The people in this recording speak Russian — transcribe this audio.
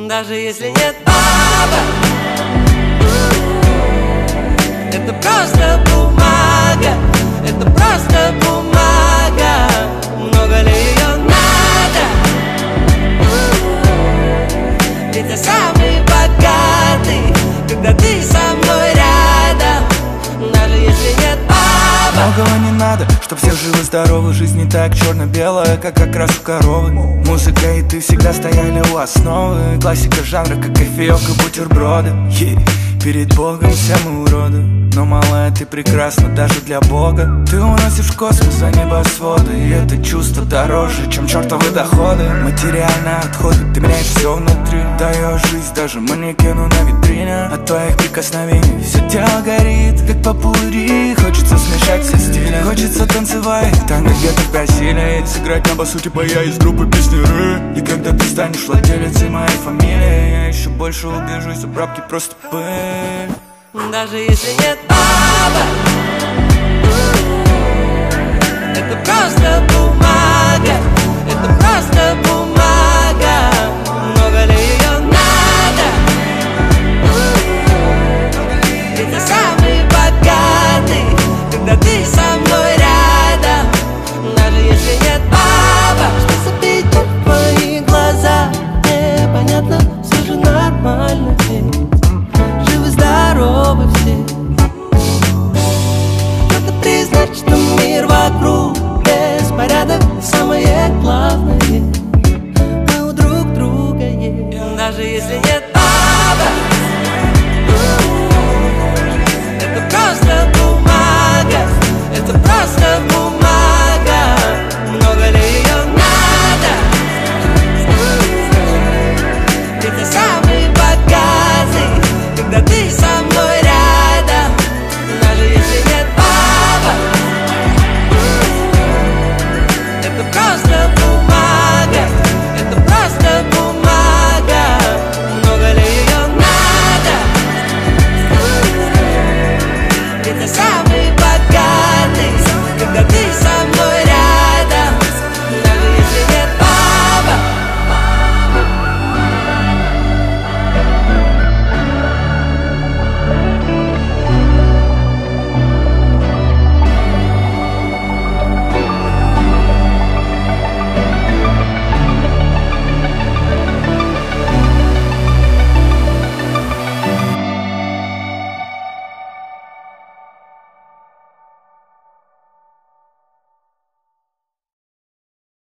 Даже если нет бабок, это просто бумага, это просто бумага. Много ли ее надо? Ведь я самый богатый, когда ты со мной рядом. Даже если нет бабок. Многого не надо, чтоб все живы-здоровы. Жизнь не так черно-белая, как раз у коровы. Музыка и ты всегда стояли у основы. Классика жанра, как кофеек и бутерброды. Перед Богом все мы уроды, но, малая, ты прекрасна даже для Бога. Ты уносишь в космос за небосводы, и это чувство дороже, чем чертовы доходы. Материальные отходы, ты меняешь все внутри. Даешь жизнь даже манекену на витрине. От твоих прикосновений все тело горит, как попурри. Хочется смешать все стили, хочется танцевать танго где-то в Бразилии. Сыграть на басу типа я из группы песни Ры. И когда ты станешь владелицей моей фамилии, я еще больше убежусь, за бабки просто пыль. Даже если нет бабок, это просто бумага.